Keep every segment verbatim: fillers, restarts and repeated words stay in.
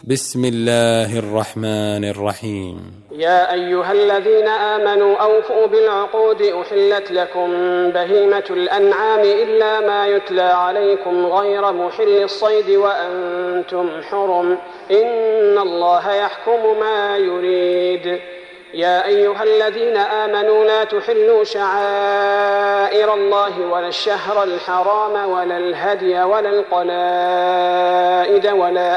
بسم الله الرحمن الرحيم. يا أيها الذين آمنوا أوفوا بالعقود أحلت لكم بهيمة الأنعام إلا ما يتلى عليكم غير محل الصيد وأنتم حرم إن الله يحكم ما يريد. يا أيها الذين آمنوا لا تحلوا شعائر الله ولا الشهر الحرام ولا الهدي ولا القلائد ولا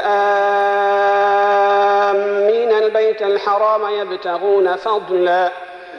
آمين البيت الحرام يبتغون فضلا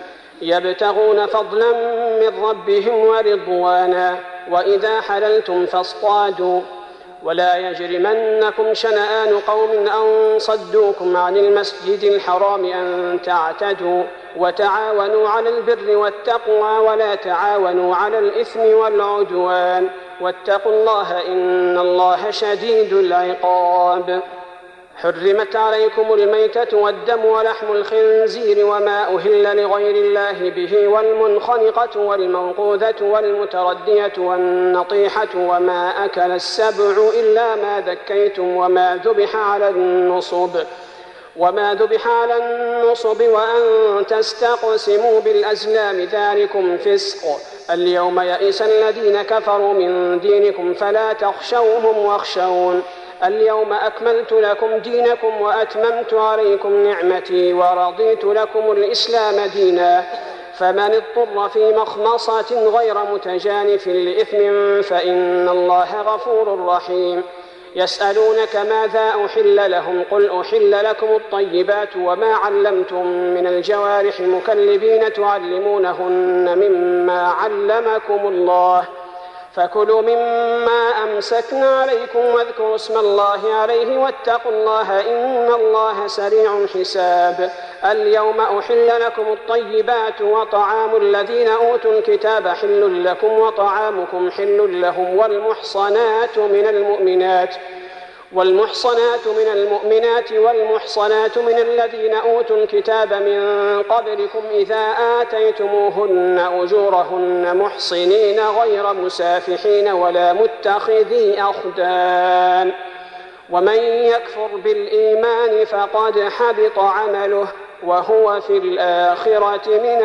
يبتغون فضلا من ربهم ورضوانا وإذا حللتم فاصطادوا ولا يجرمنكم شنآن قوم أن صدوكم عن المسجد الحرام أن تعتدوا وتعاونوا على البر والتقوى ولا تعاونوا على الإثم والعدوان واتقوا الله إن الله شديد العقاب. حرمت عليكم الميتة والدم ولحم الخنزير وما أهل لغير الله به والمنخنقة والموقوذة والمتردية والنطيحة وما أكل السبع إلا ما ذكيتم وما ذبح على النصب وما ذبح على النصب وأن تستقسموا بالأزلام ذلكم فسق. اليوم يئس الذين كفروا من دينكم فلا تخشوهم واخشون. اليوم أكملت لكم دينكم وأتممت عليكم نعمتي ورضيت لكم الإسلام دينا فمن اضطر في مخمصة غير متجانف لإثم فإن الله غفور رحيم. يسألونك ماذا أحل لهم قل أحل لكم الطيبات وما علمتم من الجوارح مكلبين تعلمونهن مما علمكم الله فكلوا مما أمسكنا عليكم واذكروا اسم الله عليه واتقوا الله إن الله سريع الحساب. اليوم أحل لكم الطيبات وطعام الذين أوتوا الكتاب حل لكم وطعامكم حل لهم والمحصنات من المؤمنات والمحصنات من المؤمنات والمحصنات من الذين أوتوا الكتاب من قبلكم إذا آتيتموهن أجورهن محصنين غير مسافحين ولا متخذي أخدان ومن يكفر بالإيمان فقد حبط عمله وهو في الآخرة من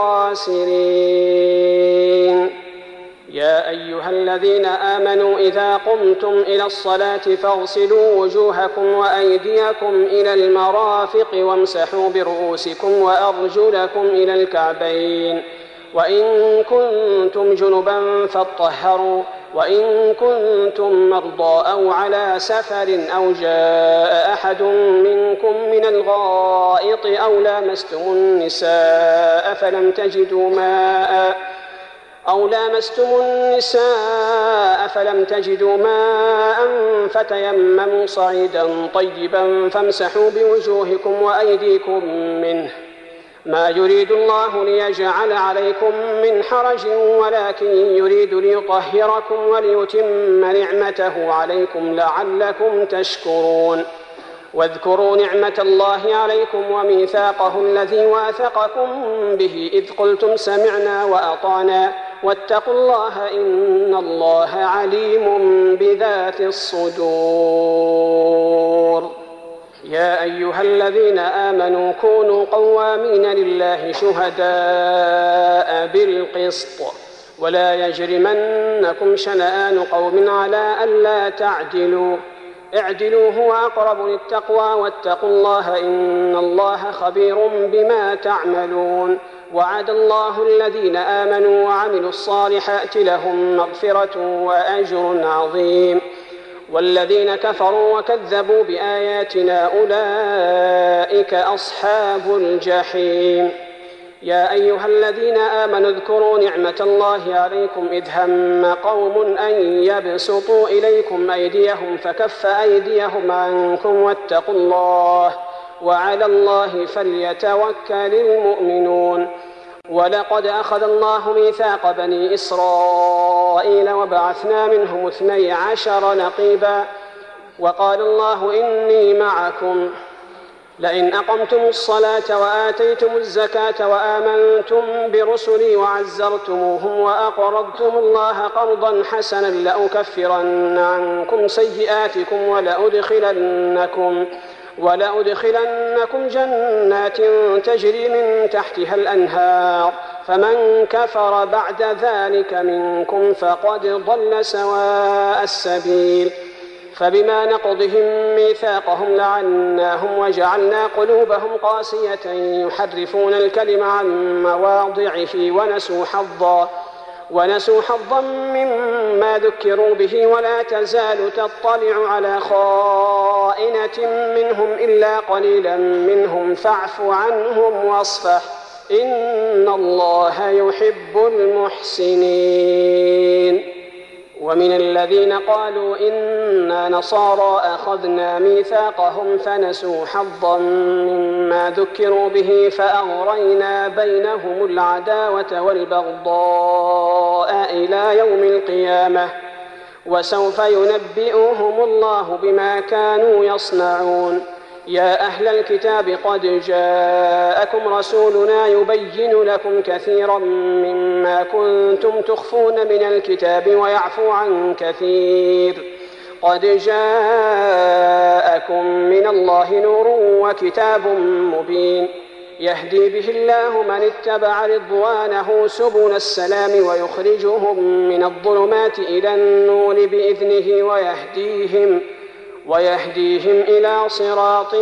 الخاسرين. يا أيها الذين آمنوا إذا قمتم إلى الصلاة فاغسلوا وجوهكم وأيديكم إلى المرافق وامسحوا برؤوسكم وأرجلكم إلى الكعبين وإن كنتم جنبا فاطهروا وإن كنتم مرضى أو على سفر أو جاء أحد منكم من الغائط أو لامستم النساء فلم تجدوا ماء أو لامستم النساء فلم تجدوا ماء فتيمموا صعيدا طيبا فامسحوا بوجوهكم وأيديكم منه ما يريد الله ليجعل عليكم من حرج ولكن يريد ليطهركم وليتم نعمته عليكم لعلكم تشكرون. واذكروا نعمة الله عليكم وميثاقه الذي واثقكم به إذ قلتم سمعنا وأطعنا واتقوا الله إن الله عليم بذات الصدور. يا أيها الذين آمنوا كونوا قوامين لله شهداء بالقسط ولا يجرمنكم شنآن قوم على ألا تعدلوا اعدلوا هو أقرب للتقوى واتقوا الله إن الله خبير بما تعملون. وعد الله الذين آمنوا وعملوا الصالحات لهم مغفرة وأجر عظيم والذين كفروا وكذبوا بآياتنا أولئك أصحاب الجحيم. يا أيها الذين آمنوا اذكروا نعمة الله عليكم إذ هم قوم أن يبسطوا إليكم أيديهم فكف أيديهم عنكم واتقوا الله وعلى الله فليتوكل المؤمنون. ولقد أخذ الله ميثاق بني إسرائيل وبعثنا منهم اثني عشر نقيبا وقال الله إني معكم لئن أقمتم الصلاة وآتيتم الزكاة وآمنتم برسلي وعزرتموهم وأقرضتم الله قرضا حسنا لأكفرن عنكم سيئاتكم ولأدخلنكم ولأدخلنكم جنات تجري من تحتها الأنهار فمن كفر بعد ذلك منكم فقد ضل سواء السبيل فبما نقضهم ميثاقهم لعناهم وجعلنا قلوبهم قاسية يحرفون الكلم عن مواضعه ونسوا حظا ونسوا حظا مما ذكروا به ولا تزال تطلع على خائنة منهم إلا قليلا منهم فاعف عنهم واصفح إن الله يحب المحسنين. ومن الذين قالوا إنا نصارى أخذنا ميثاقهم فنسوا حظا مما ذكروا به فأغرينا بينهم العداوة والبغضاء إلى يوم القيامة وسوف ينبئهم الله بما كانوا يصنعون. يا أهل الكتاب قد جاءكم رسولنا يبين لكم كثيرا مما كنتم تخفون من الكتاب ويعفو عن كثير قد جاءكم من الله نور وكتاب مبين يهدي به الله من اتبع رضوانه سبل السلام ويخرجهم من الظلمات إلى النور بإذنه ويهديهم ويهديهم إلى صراط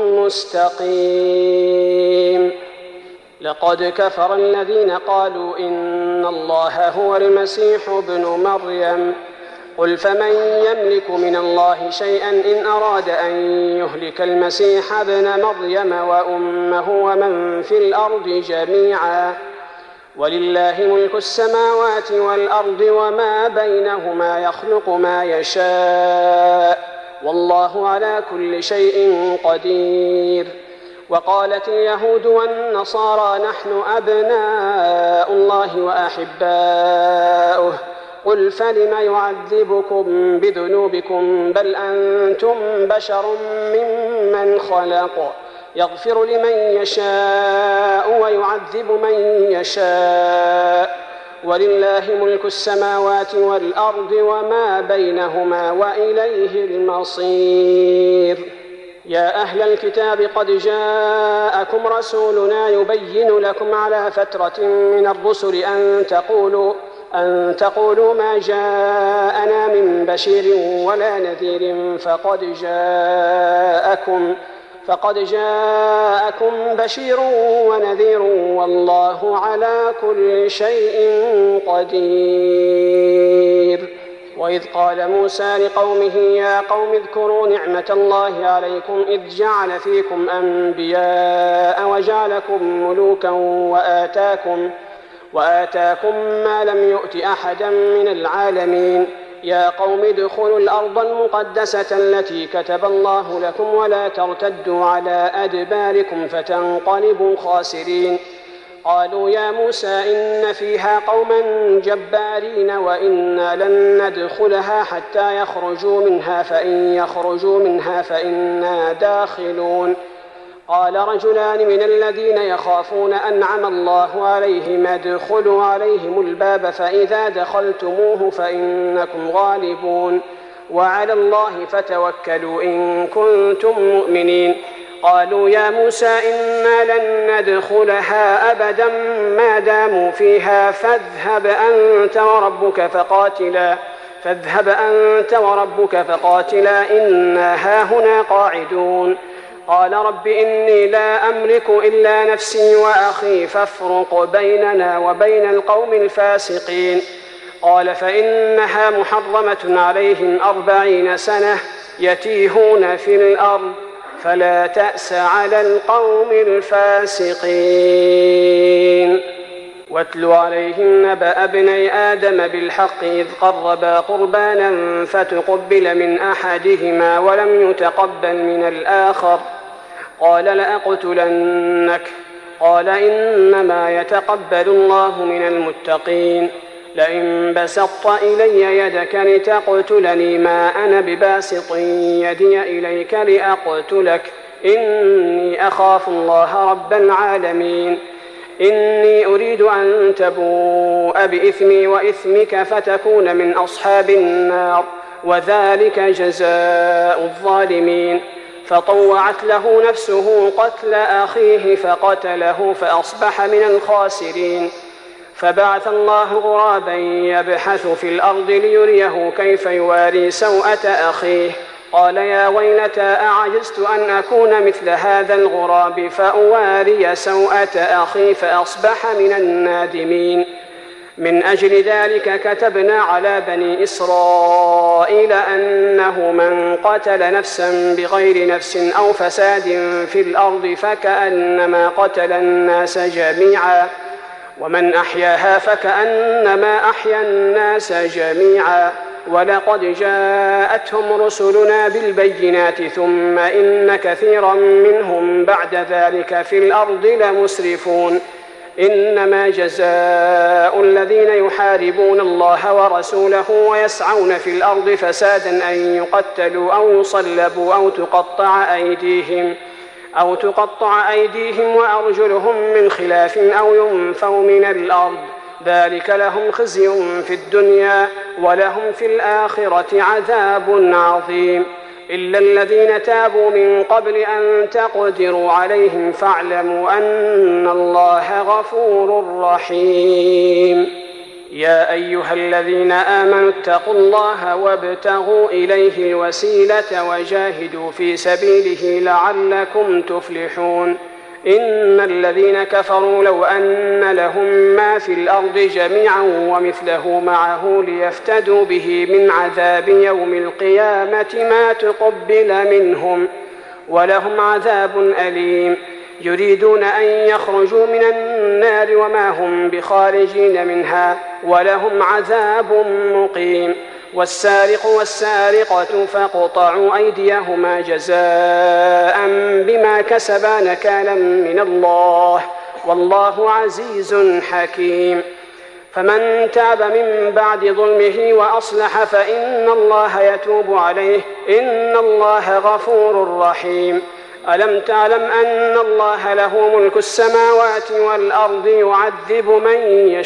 مستقيم. لقد كفر الذين قالوا إن الله هو المسيح ابن مريم قل فمن يملك من الله شيئا إن أراد أن يهلك المسيح ابن مريم وأمه ومن في الأرض جميعا ولله ملك السماوات والأرض وما بينهما يخلق ما يشاء والله على كل شيء قدير. وقالت اليهود والنصارى نحن أبناء الله وأحباؤه قل فلم يعذبكم بذنوبكم بل أنتم بشر ممن خلق يغفر لمن يشاء ويعذب من يشاء ولله ملك السماوات والأرض وما بينهما وإليه المصير. يا أهل الكتاب قد جاءكم رسولنا يبين لكم على فترة من الرسل أن تقولوا أن تقولوا ما جاءنا من بشير ولا نذير فقد جاءكم فقد جاءكم بشير ونذير والله على كل شيء قدير. وإذ قال موسى لقومه يا قوم اذكروا نعمة الله عليكم إذ جعل فيكم أنبياء وجعلكم ملوكا وآتاكم, وآتاكم ما لم يؤت أحدا من العالمين. يا قوم ادخلوا الأرض المقدسة التي كتب الله لكم ولا ترتدوا على أدباركم فتنقلبوا خاسرين. قالوا يا موسى إن فيها قوما جبارين وإنا لن ندخلها حتى يخرجوا منها فإن يخرجوا منها فإنا داخلون. قال رجلان من الذين يخافون أنعم الله عليهم ادخلوا عليهم الباب فإذا دخلتموه فإنكم غالبون وعلى الله فتوكلوا إن كنتم مؤمنين. قالوا يا موسى إنا لن ندخلها أبدا ما داموا فيها فاذهب أنت وربك فقاتلا فاذهب أنت وربك فقاتلا إنا هاهنا قاعدون. قال رب إني لا أملك إلا نفسي وأخي فافرق بيننا وبين القوم الفاسقين. قال فإنها محرمة عليهم أربعين سنة يتيهون في الأرض فلا تأس على القوم الفاسقين. واتل عليهم نبأ ابني آدم بالحق إذ قربا قربانا فتقبل من أحدهما ولم يتقبل من الآخر قال لأقتلنك قال إنما يتقبل الله من المتقين. لئن بسطت إلي يدك لتقتلني ما أنا بباسط يدي إليك لأقتلك إني أخاف الله رب العالمين إني أريد أن تبوء بإثمي وإثمك فتكون من أصحاب النار وذلك جزاء الظالمين. فطوعت له نفسه قتل أخيه فقتله فأصبح من الخاسرين. فبعث الله غرابا يبحث في الأرض ليريه كيف يواري سوءة أخيه قال يا ويلتى أعجزت أن أكون مثل هذا الغراب فأواري سوءة أخي فأصبح من النادمين. من أجل ذلك كتبنا على بني إسرائيل أنه من قتل نفسا بغير نفس أو فساد في الأرض فكأنما قتل الناس جميعا ومن أحياها فكأنما أحيا الناس جميعا. ولقد جاءتهم رسلنا بالبينات ثم إن كثيرا منهم بعد ذلك في الأرض لمسرفون. إنما جزاء الذين يحاربون الله ورسوله ويسعون في الأرض فسادا أن يقتلوا أو يصلبوا أو تقطع أيديهم أو تقطع أيديهم وأرجلهم من خلاف أو ينفوا من الأرض ذلك لهم خزي في الدنيا ولهم في الآخرة عذاب عظيم. إلا الذين تابوا من قبل أن تقدروا عليهم فاعلموا أن الله غفور رحيم. يا أيها الذين آمنوا اتقوا الله وابتغوا إليه الوسيلة وجاهدوا في سبيله لعلكم تفلحون. إن الذين كفروا لو أن لهم ما في الأرض جميعا ومثله معه ليفتدوا به من عذاب يوم القيامة ما تقبل منهم ولهم عذاب أليم. يريدون أن يخرجوا من النار وما هم بخارجين منها ولهم عذاب مقيم. والسارق والسارقة فاقطعوا أيديهما جزاء بما كسبا نكالا من الله والله عزيز حكيم. فمن تاب من بعد ظلمه وأصلح فإن الله يتوب عليه إن الله غفور رحيم. ألم تعلم أن الله له ملك السماوات والأرض يعذب من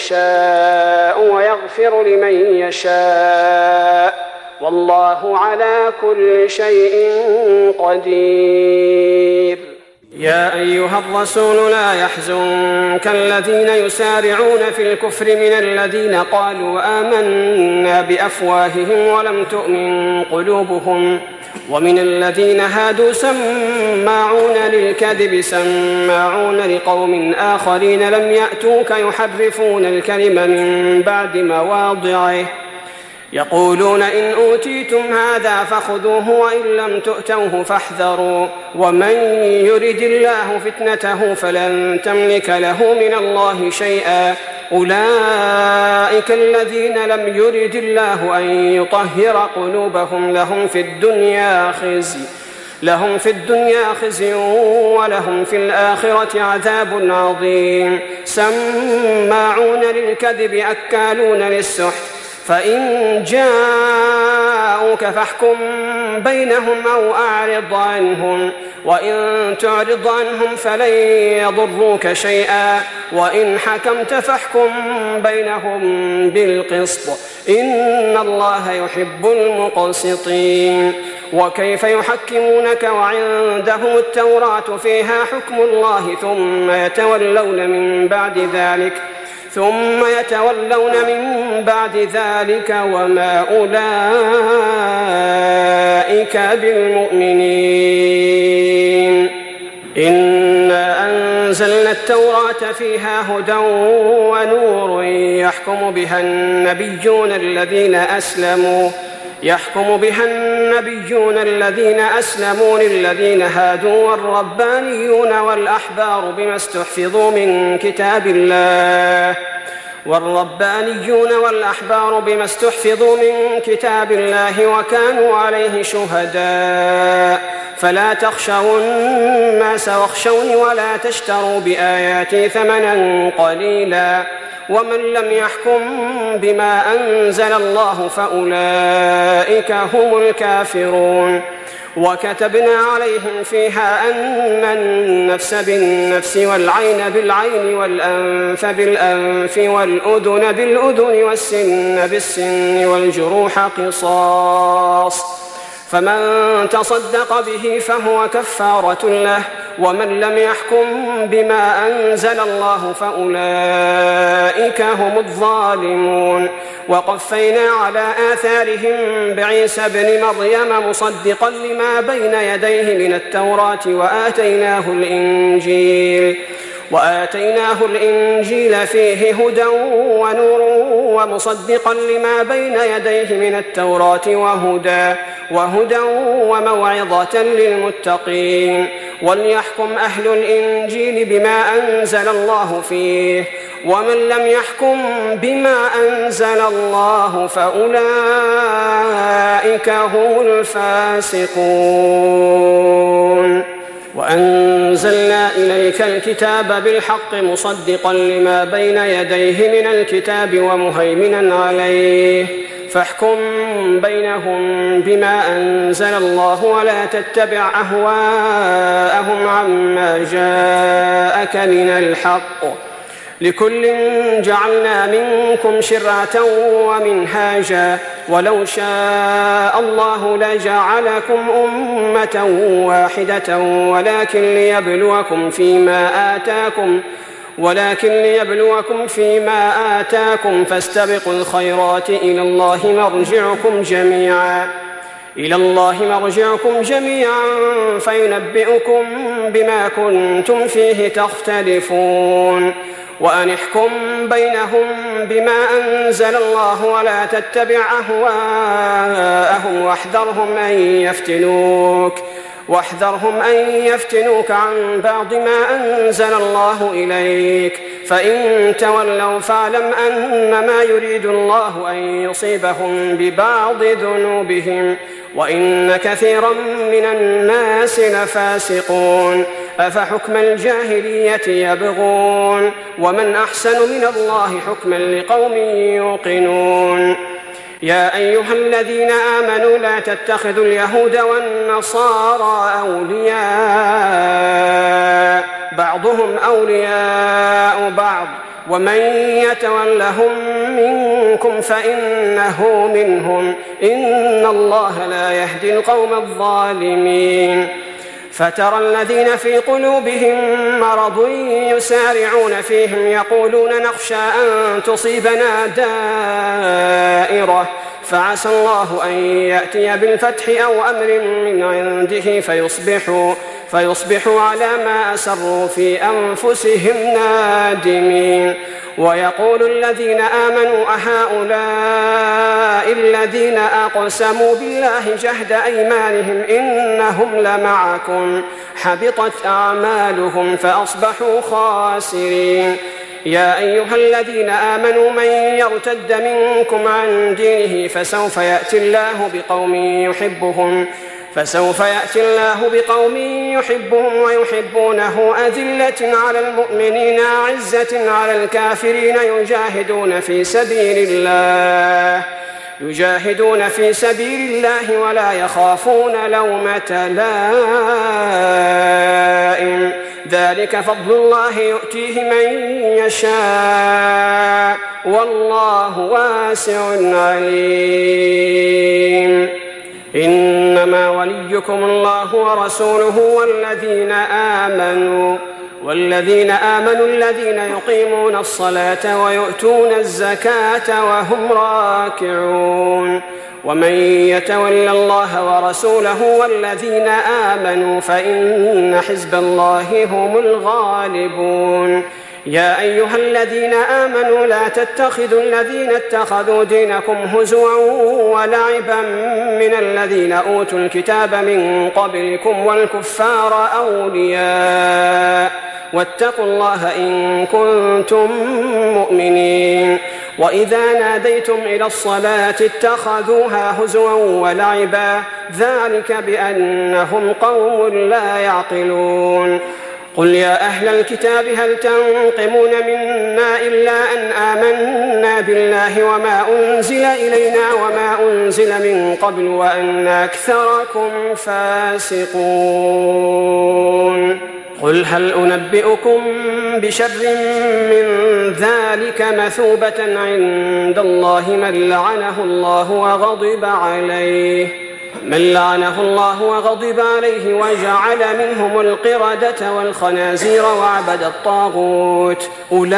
يشاء ويغفر لمن يشاء والله على كل شيء قدير. يا أيها الرسول لا يحزنك الذين يسارعون في الكفر من الذين قالوا آمنا بأفواههم ولم تؤمن قلوبهم ومن الذين هادوا سماعون للكذب سماعون لقوم آخرين لم يأتوك يحرفون الكلم من بعد مواضعه يقولون إن أوتيتم هذا فخذوه وإن لم تؤتوه فاحذروا ومن يرد الله فتنته فلن تملك له من الله شيئا أولئك الذين لم يرد الله أن يطهر قلوبهم لهم في الدنيا خزي لهم في الدنيا خزي ولهم في الآخرة عذاب عظيم. سماعون للكذب أكالون للسحت فإن جاءوك فاحكم بينهم أو أعرض عنهم وإن تعرض عنهم فلن يضروك شيئا وإن حكمت فاحكم بينهم بالقسط إن الله يحب المقسطين. وكيف يحكمونك وعندهم التوراة فيها حكم الله ثم يتولون من بعد ذلك ثم يتولون من بعد ذلك وما أولئك بالمؤمنين. إنا أنزلنا التوراة فيها هدى ونور يحكم بها النبيون الذين أسلموا يحكم بها النبيون الذين أسلموا للذين هادوا والربانيون والأحبار بما استحفظوا من كتاب الله والربانيون والأحبار بما استحفظوا من كتاب الله وكانوا عليه شهداء فلا تخشوا الناس واخشوني ولا تشتروا بآياتي ثمنا قليلا ومن لم يحكم بما أنزل الله فأولئك هم الكافرون. وكتبنا عليهم فيها أن النفس بالنفس والعين بالعين والأنف بالأنف والأذن بالأذن والسن بالسن والجروح قصاص، فمن تصدق به فهو كفارة له، ومن لم يحكم بما أنزل الله فأولئك هم الظالمون. وقفينا على آثارهم بعيسى ابن مريم مصدقا لما بين يديه من التوراة وآتيناه الإنجيل وآتيناه الإنجيل فيه هدى ونور ومصدقا لما بين يديه من التوراة وهدى وهدى وموعظة للمتقين. وليحكم أهل الإنجيل بما أنزل الله فيه، ومن لم يحكم بما أنزل الله فأولئك هم الفاسقون. وأنزلنا إليك الكتاب بالحق مصدقا لما بين يديه من الكتاب ومهيمنا عليه، فاحكم بينهم بما أنزل الله ولا تتبع أهواءهم عما جاءك من الحق، لكل جعلنا منكم شرعة ومنهاجا، ولو شاء الله لجعلكم أمة واحدة ولكن ليبلوكم فيما آتاكم ولكن ليبلوكم فيما آتاكم فاستبقوا الخيرات إلى الله مرجعكم جميعا إلى الله مرجعكم جميعا فينبئكم بما كنتم فيه تختلفون. وأن احكم بينهم بما أنزل الله ولا تتبع أهواءهم واحذرهم أن يفتنوك واحذرهم أن يفتنوك عن بعض ما أنزل الله إليك، فإن تولوا فاعلم أنما يريد الله أن يصيبهم ببعض ذنوبهم وإن كثيرا من الناس لفاسقون. أفحكم الجاهلية يبغون ومن أحسن من الله حكما لقوم يوقنون. يا أيها الذين آمنوا لا تتخذوا اليهود والنصارى أولياء بعضهم أولياء بعض ومن يتولهم منكم فإنه منهم إن الله لا يهدي القوم الظالمين. فترى الذين في قلوبهم مرض يسارعون فيهم يقولون نخشى أن تصيبنا دائرة فعسى الله أن يأتي بالفتح أو أمر من عنده فيصبحوا, فيصبحوا على ما أسروا في أنفسهم نادمين. ويقول الذين آمنوا أهؤلاء الذين أقسموا بالله جهد أيمانهم إنهم لمعكم حبطت أعمالهم فأصبحوا خاسرين. يا أيها الذين آمنوا من يرتد منكم عن دينه فسوف يأتي الله بقوم يحبهم فسوف يأتي الله بقوم يحبهم ويحبونه أذلة على المؤمنين أعزة على الكافرين يجاهدون في سبيل الله يجاهدون في سبيل الله ولا يخافون لومة لائم ذلك فضل الله يؤتيه من يشاء والله واسع عليم. إنما وليكم الله ورسوله والذين آمنوا والذين آمنوا الذين يقيمون الصلاة ويؤتون الزكاة وهم راكعون. ومن يتول الله ورسوله والذين آمنوا فإن حزب الله هم الغالبون. يا أيها الذين آمنوا لا تتخذوا الذين اتخذوا دينكم هزوا ولعبا من الذين أوتوا الكتاب من قبلكم والكفار أولياء واتقوا الله إن كنتم مؤمنين. وإذا ناديتم إلى الصلاة اتخذوها هزوا ولعبا ذلك بأنهم قوم لا يعقلون. قل يا أهل الكتاب هل تنقمون منا إلا أن آمنا بالله وما أنزل إلينا وما أنزل من قبل وأن أكثركم فاسقون قل هل أنبئكم بشر من ذلك مثوبة عند الله من لعنه الله وغضب عليه من لعنه الله وغضب عليه وجعل منهم القردة والخنازير وعبد الطاغوت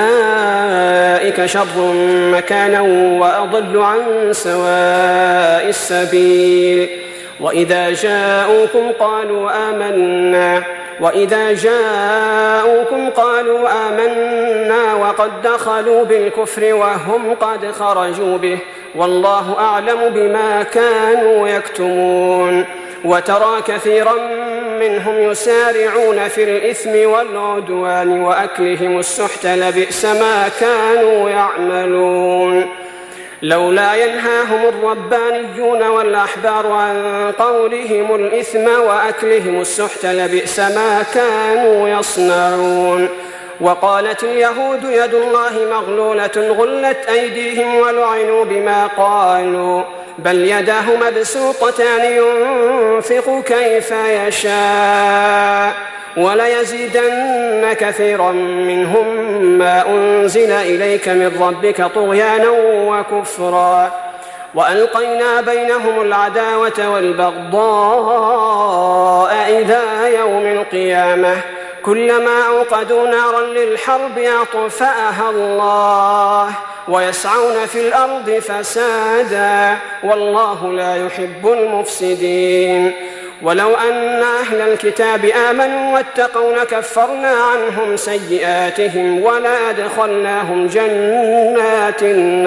أولئك شر مكانا وأضل عن سواء السبيل وإذا جاءوكم قالوا آمنا وإذا جاءوكم قالوا آمنا وقد دخلوا بالكفر وهم قد خرجوا به والله أعلم بما كانوا يكتمون وترى كثيرا منهم يسارعون في الإثم والعدوان وأكلهم السحت لبئس ما كانوا يعملون لولا ينهاهم الربانيون والأحبار عن قولهم الإثم وأكلهم السحت لبئس ما كانوا يصنعون وقالت اليهود يد الله مغلولة غلت أيديهم ولعنوا بما قالوا بل يداه مبسوطتان ينفق كيف يشاء وليزيدن كثيرا منهم ما أنزل إليك من ربك طغيانا وكفرا وألقينا بينهم العداوة والبغضاء إلى يوم القيامة كلما أوقدوا نارا للحرب أطفأها الله ويسعون في الأرض فسادا والله لا يحب المفسدين ولو أن أهل الكتاب آمنوا واتقوا لكفرنا عنهم سيئاتهم ولأدخلناهم جنات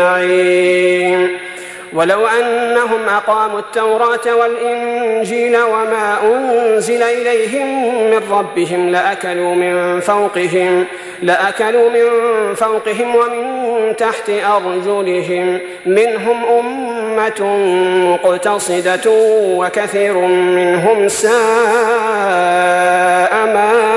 النعيم ولو أنهم أقاموا التوراة والإنجيل وما أنزل إليهم من ربهم لأكلوا من فوقهم لأكلوا من فوقهم ومن تحت أرجلهم منهم أمة مقتصدة وكثير منهم ساء ما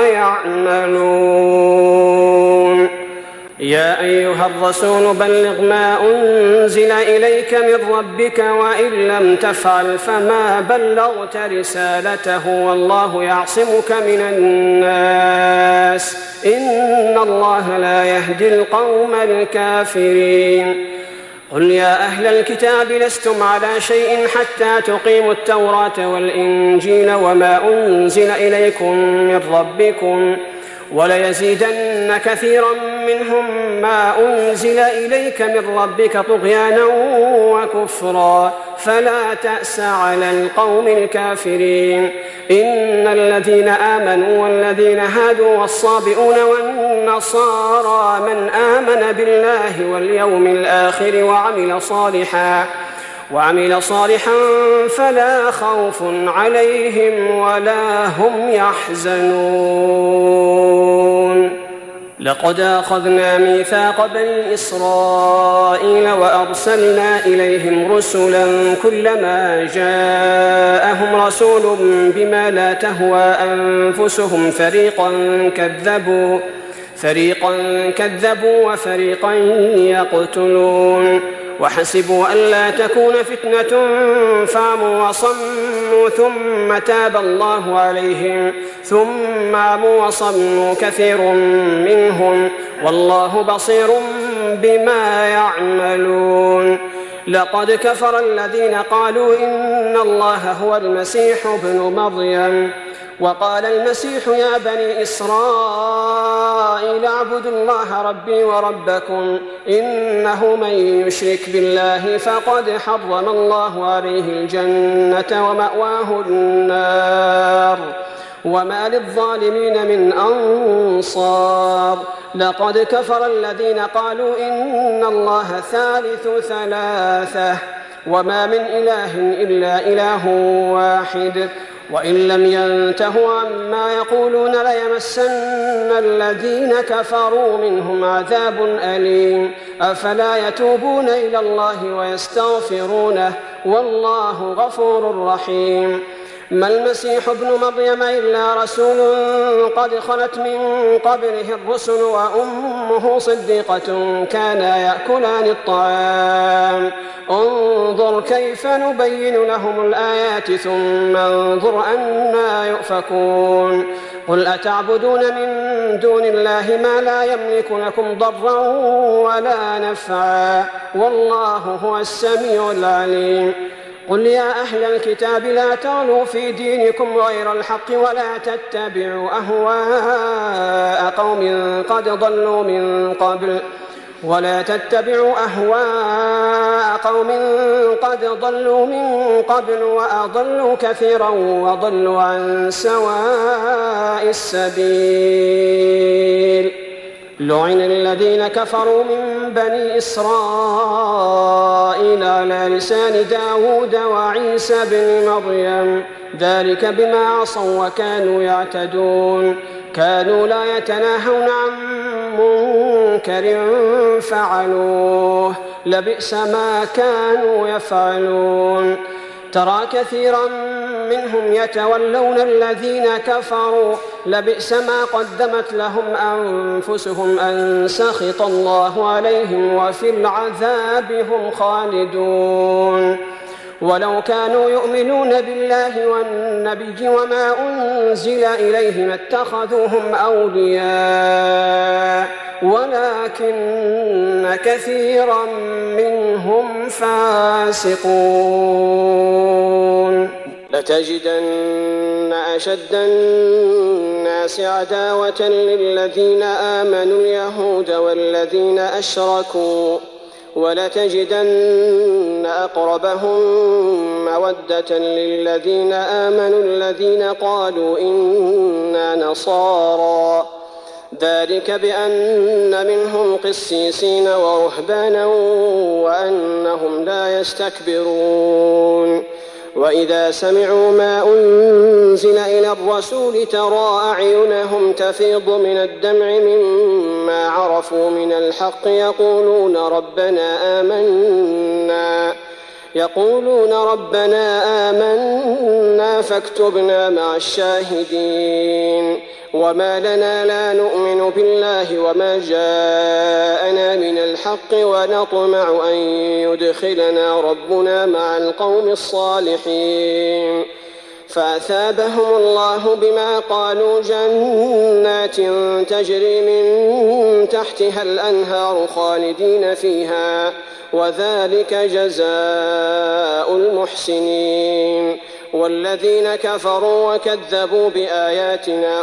يعملون يا أيها الرسول بلغ ما أنزل إليك من ربك وإن لم تفعل فما بلغت رسالته والله يعصمك من الناس إن الله لا يهدي القوم الكافرين قل يا أهل الكتاب لستم على شيء حتى تقيموا التوراة والإنجيل وما أنزل إليكم من ربكم وليزيدن كثيرا منهم ما أنزل إليك من ربك طغيانا وكفرا فلا تأس على القوم الكافرين إن الذين آمنوا والذين هادوا والصابئون والنصارى من آمن بالله واليوم الآخر وعمل صالحا وعمل صالحا فلا خوف عليهم ولا هم يحزنون لقد أخذنا ميثاق بني إسرائيل وأرسلنا إليهم رسلا كلما جاءهم رسول بما لا تهوى أنفسهم فريقا كذبوا فريقا كذبوا وفريقا يقتلون وحسبوا ألا تكون فتنة فعموا وصموا ثم تاب الله عليهم ثم عموا وصموا كثير منهم والله بصير بما يعملون لقد كفر الذين قالوا إن الله هو المسيح ابن مريم وقال المسيح يا بني إسرائيل اعبدوا الله ربي وربكم إنه من يشرك بالله فقد حرم الله عليه الجنة ومأواه النار وما للظالمين من أنصار لقد كفر الذين قالوا إن الله ثالث ثلاثة وما من إله إلا إله واحد وإن لم ينتهوا عما يقولون ليمسن الذين كفروا منهم عذاب أليم أفلا يتوبون إلى الله ويستغفرونه والله غفور رحيم ما المسيح ابن مريم إلا رسول قد خلت من قبله الرسل وأمه صديقة كانا يأكلان الطعام انظر كيف نبين لهم الآيات ثم انظر أنى يؤفكون قل أتعبدون من دون الله ما لا يملك لكم ضرا ولا نفعا والله هو السميع العليم قل يا أهل الكتاب لا تغلوا في دينكم غير الحق ولا تتبعوا أهواء قوم قد ضلوا من قبل ولا تتبعوا أهواء قوم قد ضلوا من قبل وأضلوا كثيرا وضلوا عن سواء السبيل لعن الذين كفروا من بني إسرائيل على لسان داود وعيسى بن مريم ذلك بما عصوا وكانوا يعتدون كانوا لا يتناهون عن منكر فعلوه لبئس ما كانوا يفعلون ترى كثيرا منهم يتولون الذين كفروا لبئس ما قدمت لهم أنفسهم أن سخط الله عليهم وفي العذاب هم خالدون ولو كانوا يؤمنون بالله والنبي وما أنزل إليه ما اتخذوهم أولياء ولكن كثيرا منهم فاسقون لتجدن أشد الناس عداوة للذين آمنوا اليهود والذين أشركوا ولتجدن أقربهم مودة للذين آمنوا الذين قالوا إنا نصارى ذلك بأن منهم قسيسين ورهبانا وأنهم لا يستكبرون وإذا سمعوا ما أنزل إلى الرسول ترى أعينهم تفيض من الدمع مما عرفوا من الحق يقولون ربنا آمنا يقولون ربنا آمنا فاكتبنا مع الشاهدين وما لنا لا نؤمن بالله وما جاءنا من الحق ونطمع أن يدخلنا ربنا مع القوم الصالحين فأثابهم الله بما قالوا جنات تجري من تحتها الأنهار خالدين فيها وذلك جزاء المحسنين والذين كفروا وكذبوا بآياتنا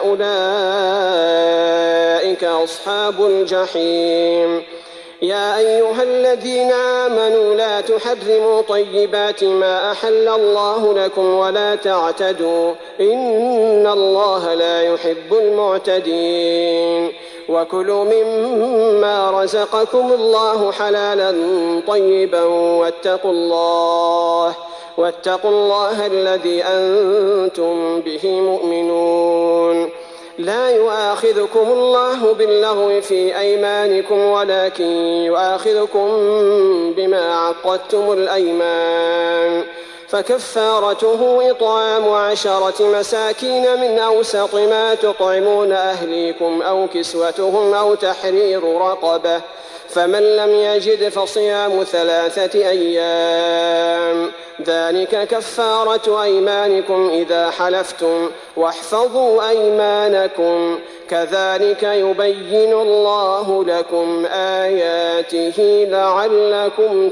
أولئك أصحاب الجحيم يا أيها الذين آمنوا لا تحرموا طيبات ما أحل الله لكم ولا تعتدوا إن الله لا يحب المعتدين وكلوا مما رزقكم الله حلالا طيبا واتقوا الله واتقوا الله الذي أنتم به مؤمنون لا يؤاخذكم الله باللغو في أيمانكم ولكن يؤاخذكم بما عقدتم الأيمان فكفارته إطعام عشرة مساكين من أوسط ما تطعمون أهليكم أو كسوتهم أو تحرير رقبة فمن لم يجد فصيام ثلاثة أيام ذلك كفارة أيمانكم إذا حلفتم واحفظوا أيمانكم كذلك يبين الله لكم آياته لعلكم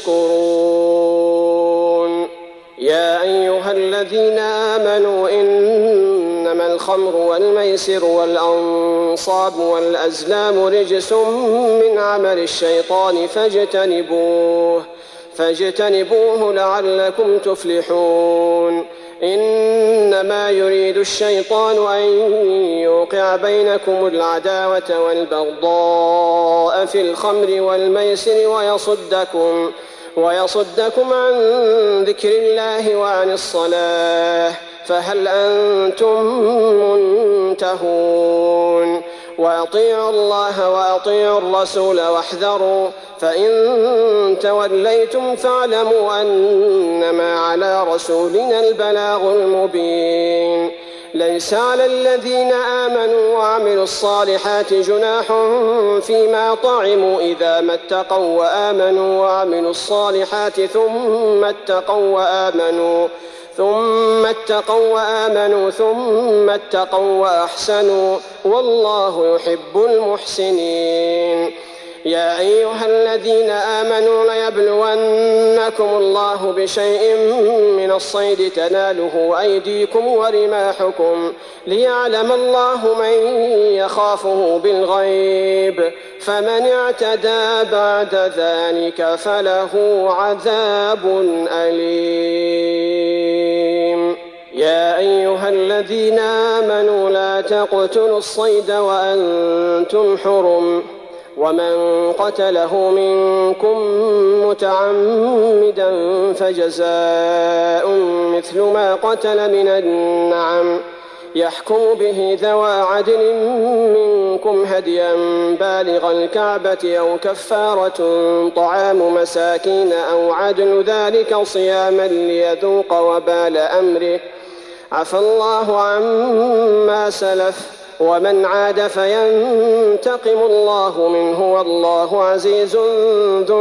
تشكرون يا أيها الذين آمنوا إنما الخمر والميسر والأنصاب والأزلام رجس من عمل الشيطان فاجتنبوه فاجتنبوه لعلكم تفلحون إنما يريد الشيطان أن يوقع بينكم العداوة والبغضاء في الخمر والميسر ويصدكم ويصدكم عن ذكر الله وعن الصلاة فهل أنتم منتهون وأطيعوا الله وأطيعوا الرسول واحذروا، فإن توليتم فاعلموا أنما على رسولنا البلاغ المبين. ليس على الذين آمنوا وعملوا الصالحات جناح فيما طعموا إذا ما اتقوا وآمنوا وعملوا الصالحات ثم اتقوا وآمنوا ثم اتقوا وآمنوا ثم اتقوا وأحسنوا والله يحب المحسنين. يا أيها الذين آمنوا ليبلونكم الله بشيء من الصيد تناله أيديكم ورماحكم ليعلم الله من يخافه بالغيب، فمن اعتدى بعد ذلك فله عذاب أليم. يا أيها الذين آمنوا لا تقتلوا الصيد وأنتم حرم، ومن قتله منكم متعمدا فجزاء مثل ما قتل من النعم يحكم به ذوى عدل منكم هديا بالغ الكعبة أو كفارة طعام مساكين أو عدل ذلك صياما ليذوق وبال أمره، عفى الله عما سلف، ومن عاد فينتقم الله منه والله عزيز ذو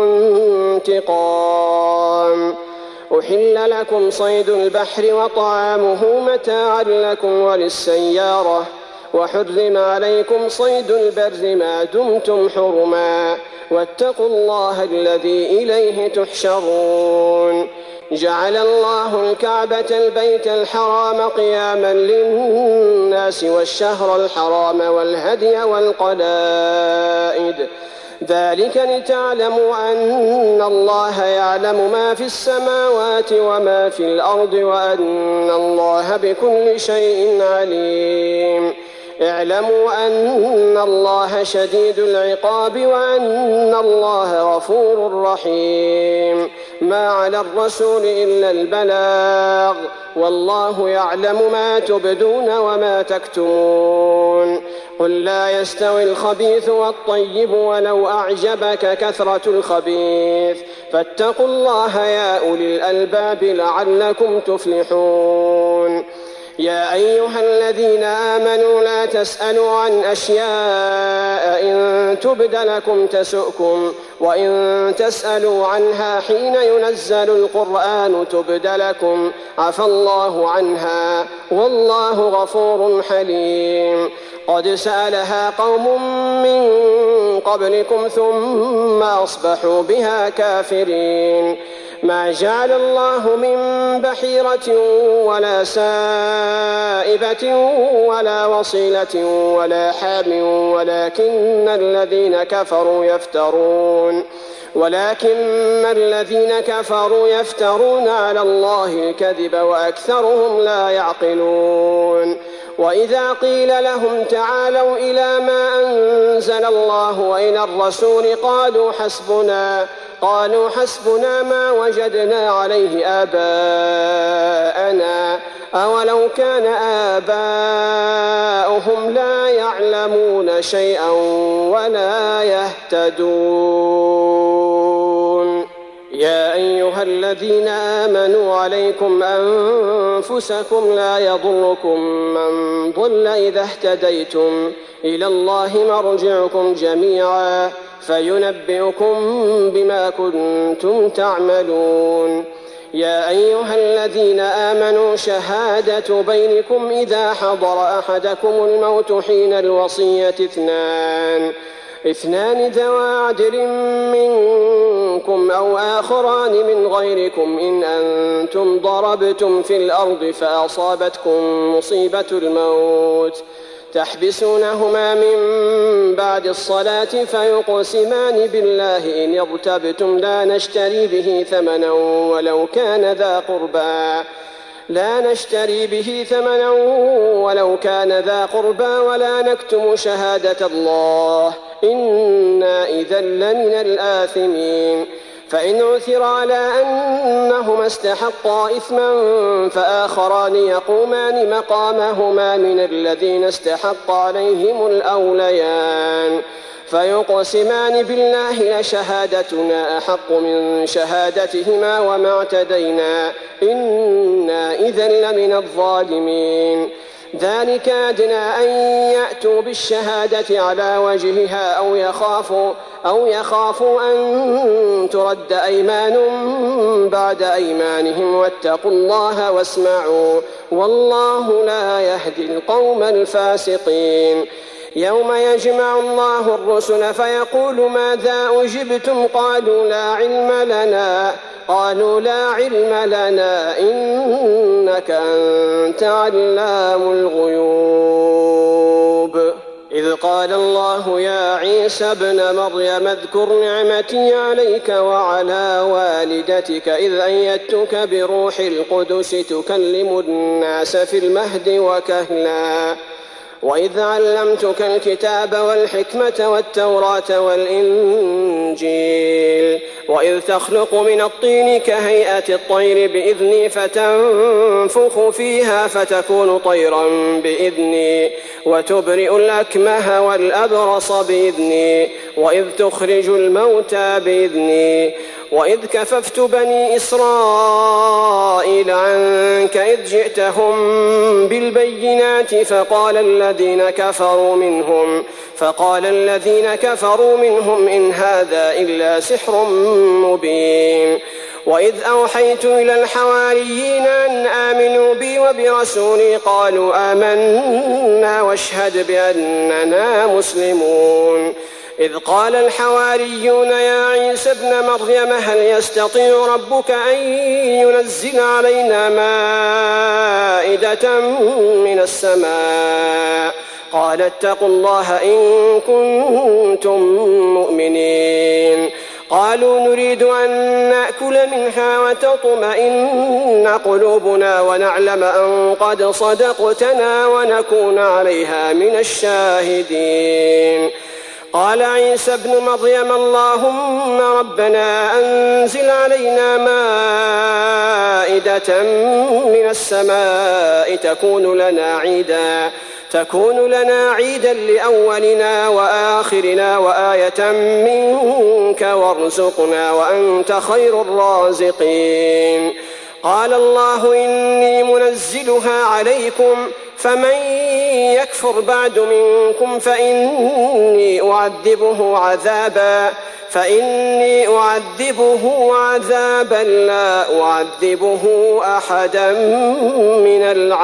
انتقام. أحل لكم صيد البحر وطعامه متاعا لكم وللسيارة، وحرم عليكم صيد البر ما دمتم حرما، واتقوا الله الذي إليه تحشرون. جعل الله الكعبة البيت الحرام قياما للناس والشهر الحرام والهدي والقلائد، ذلك لتعلموا أن الله يعلم ما في السماوات وما في الأرض وأن الله بكل شيء عليم. اعلموا أن الله شديد العقاب وأن الله غفور رحيم. ما على الرسول إلا البلاغ، والله يعلم ما تبدون وما تكتمون. قل لا يستوي الخبيث والطيب ولو أعجبك كثرة الخبيث، فاتقوا الله يا أولي الألباب لعلكم تفلحون. يا أيها الذين آمنوا لا تسألوا عن أشياء إن تبد لكم تسؤكم، وإن تسألوا عنها حين ينزل القرآن تبد لكم عفى الله عنها والله غفور حليم. قد سألها قوم من قبلكم ثم أصبحوا بها كافرين. ما جعل الله من بحيرة ولا سائبة ولا وصيلة ولا حام ولكن الذين كفروا يفترون ولكن الذين كفروا يفترون على الله الكذب وأكثرهم لا يعقلون. وإذا قيل لهم تعالوا إلى ما أنزل الله وإلى الرسول قالوا حسبنا قالوا حسبنا ما وجدنا عليه آباءنا أولو كان آباؤهم لا يعلمون شيئا ولا يهتدون. يا أيها الذين آمنوا عليكم أنفسكم لا يضركم من ضل إذا اهتديتم، إلى الله مرجعكم جميعا فينبئكم بما كنتم تعملون. يا أيها الذين آمنوا شهادة بينكم إذا حضر أحدكم الموت حين الوصية اثنان اثنان ذوى عدل منكم أو آخران من غيركم إن أنتم ضربتم في الأرض فأصابتكم مصيبة الموت تحبسونهما من بعد الصلاة فيقسمان بالله إن ارتبتم لا نشتري به ثمنا ولو كان ذا قربى لا نشتري به ثمنا ولو كان ذا قربى ولا نكتم شهادة الله إنا إذا لمن الآثمين. فإن عثر على أنهما استحقا إثما فآخران يقومان مقامهما من الذين استحق عليهم الأوليان فيقسمان بالله لشهادتنا أحق من شهادتهما وما اعتدينا إنا إذا لمن الظالمين. ذلك أدنى أن يأتوا بالشهادة على وجهها أو يخافوا, أو يخافوا أن ترد أيمان بعد أيمانهم واتقوا الله واسمعوا والله لا يهدي القوم الفاسقين. يوم يجمع الله الرسل فيقول ماذا أجبتم قالوا لا علم لنا قالوا لا علم لنا إنك أنت علام الغيوب. إذ قال الله يا عيسى ابن مريم اذكر نعمتي عليك وعلى والدتك إذ أيدتك بروح القدس تكلم الناس في المهد وكهلا وإذ علمتك الكتاب والحكمة والتوراة والإنجيل وإذ تخلق من الطين كهيئة الطير بإذني فتنفخ فيها فتكون طيرا بإذني وتبرئ الأكمه والأبرص بإذني وإذ تخرج الموتى بإذني وإذ كففت بني إسرائيل عنك إذ جئتهم بالبينات فقال الذين كفروا منهم فقال الذين كفروا منهم إن هذا إلا سحر مبين. وإذ أوحيت إلى الحواريين أن آمنوا بي وبرسولي قالوا آمنا واشهد بأننا مسلمون. إذ قال الحواريون يا عيسى ابن مريم هل يستطيع ربك أن ينزل علينا مائدة من السماء قال اتقوا الله إن كنتم مؤمنين. قالوا نريد أن نأكل منها وتطمئن قلوبنا ونعلم أن قد صدقتنا ونكون عليها من الشاهدين. قال عيسى ابن مريم اللهم ربنا أنزل علينا مائدة من السماء تكون لنا عيدا تكون لنا عيدا لأولنا وآخرنا وآية منك وارزقنا وأنت خير الرازقين. قال الله إني منزلها عليكم فمن يكفر بعد منكم فإني أعذبه عذابا فإني أعذبه عذابا لا أعذبه أحدا من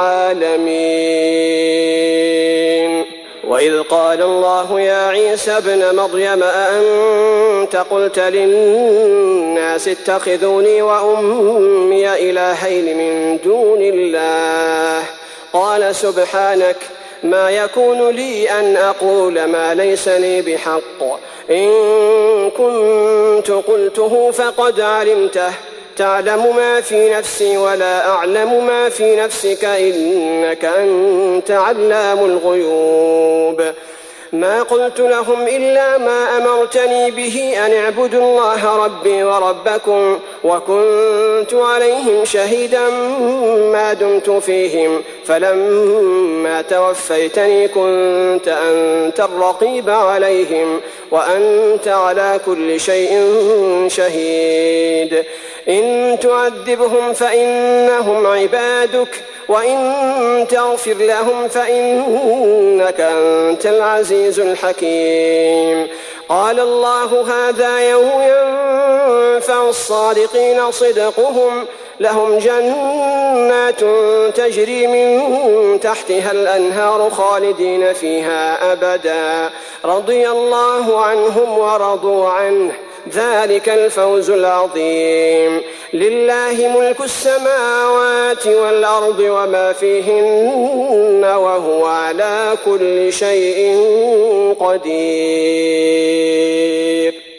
العالمين. وإذ قال الله يا عيسى ابن مريم أأنت قلت للناس اتخذوني وأمي إلهين من دون الله قال سبحانك ما يكون لي أن أقول ما ليس لي بحق إن كنت قلته فقد علمته تعلم ما في نفسي ولا أعلم ما في نفسك إنك أنت علام الغيوب. ما قلت لهم إلا ما أمرتني به أن اعبدوا الله ربي وربكم وكنت عليهم شهيدا ما دمت فيهم فلما توفيتني كنت أنت الرقيب عليهم وأنت على كل شيء شهيد. إن تعذبهم فإنهم عبادك وإن تغفر لهم فإنك أنت العزيز الحكيم. قال الله هذا يوم ينفع الصادقين صدقهم لهم جنات تجري من تحتها الأنهار خالدين فيها أبدا رضي الله عنهم ورضوا عنه ذلك الفوز العظيم. لله ملك السماوات والأرض وما فيهن وهو على كل شيء قدير.